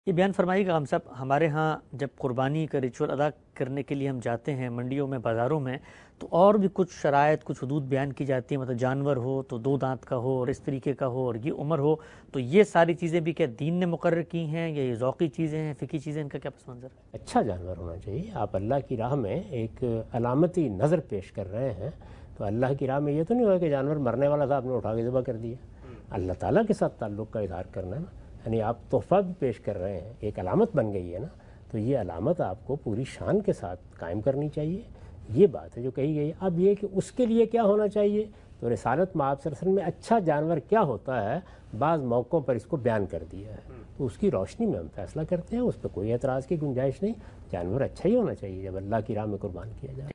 ये बयान फरमाइएगा हम सब, हमारे यहाँ जब कुर्बानी का रिचुअल अदा करने के लिए हम जाते हैं मंडियों में, बाज़ारों में, तो और भी कुछ शराइत, कुछ हदूद बयान की जाती है। मतलब जानवर हो तो 2 दांत का हो और इस तरीके का हो और ये उम्र हो। तो ये सारी चीज़ें भी क्या दीन ने मुकर्रर की हैं या ये ज़ौक़ी चीज़ें हैं, फ़िकी चीज़ें, इनका क्या पस मंज़र है? अच्छा जानवर होना चाहिए। आप अल्लाह की राह में एक अलामती नज़र पेश कर रहे हैं, तो अल्लाह की राह में ये तो नहीं होगा कि जानवर मरने वाला था, आपने उठा के ज़िबा कर दिया। अल्लाह ताला के साथ ताल्लुक़ का इज़हार करना है ना, यानी आप तोहफ़ा भी पेश कर रहे हैं, एक अलामत बन गई है ना, तो ये अलामत आपको पूरी शान के साथ कायम करनी चाहिए। ये बात है जो कही गई। अब ये कि उसके लिए क्या होना चाहिए, तो रिसालत मआब सल्लल्लाहु अलैहि वसल्लम में अच्छा जानवर क्या होता है, बाज़ मौक़ों पर इसको बयान कर दिया है, तो उसकी रोशनी में हम फैसला करते हैं। उस पर कोई एतराज़ की गुंजाइश नहीं, जानवर अच्छा ही होना चाहिए जब अल्लाह की राह में कुर्बान किया जाए।